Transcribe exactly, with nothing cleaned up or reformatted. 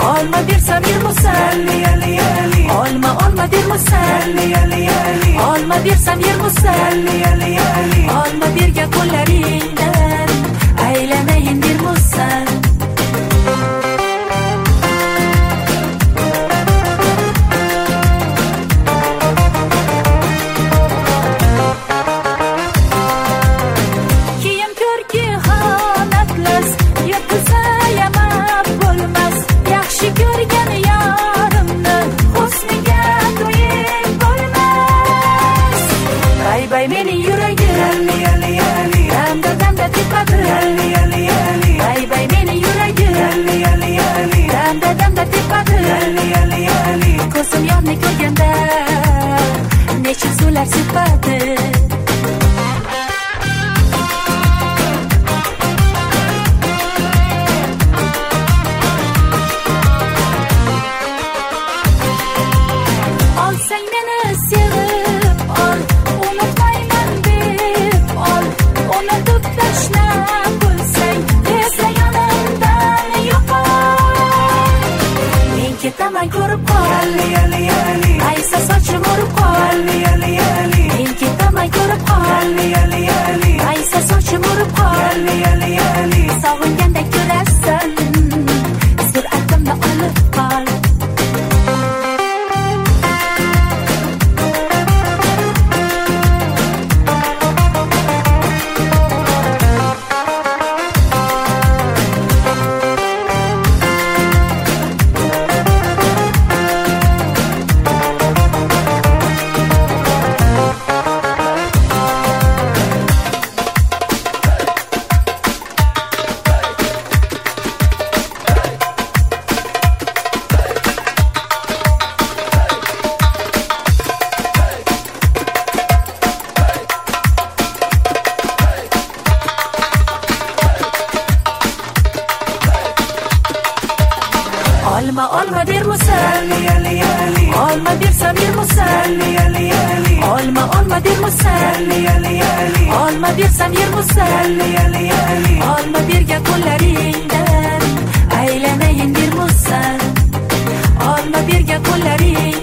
Olma bersam yermusan, olma olma dermusan, olma bersam yermusan, olma bergan qo'llaringdan aylanayin dermusan. Bay meni yuragim damda damda tepadi, bay bay meni yuragim damda damda tepadi. Ko'zim yonni ko'rganda nechun suvlar sepadi. Olsang meni sevib ol, unutmayman deb ol, unutib tashlab bo'lsang tezda yonimdan yo'qol. Men ketaman ko'rib qol, aysa sochim o'rib qol. Men ketaman ko'rib qol, aysa sochim o'rib qol. Sog'inganda ko'rasan, suratimni olib qol. Olma olma dermusan, olma bersam yermusan, olma olma dermusan, olma bersam yermusan, olma bergan qo'llaringdan aylanayin dermusan, olma bergan qo'llaring